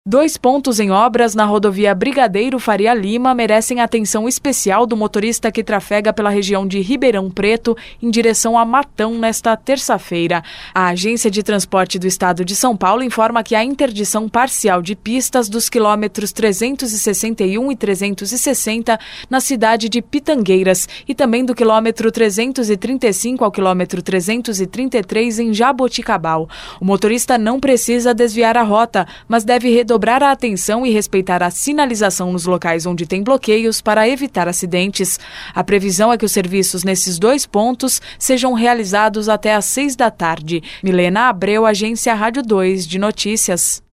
2 pontos em obras na rodovia Brigadeiro Faria Lima merecem atenção especial do motorista que trafega pela região de Ribeirão Preto em direção a Matão nesta terça-feira. A Agência de Transporte do Estado de São Paulo informa que a interdição parcial de pistas dos quilômetros 361 e 360 na cidade de Pitangueiras e também do quilômetro 335 ao quilômetro 333 em Jaboticabal. O motorista não precisa desviar a rota, mas deve dobrar a atenção e respeitar a sinalização nos locais onde tem bloqueios para evitar acidentes. A previsão é que os serviços nesses 2 pontos sejam realizados até às 6 da tarde. Milena Abreu, Agência Rádio 2 de Notícias.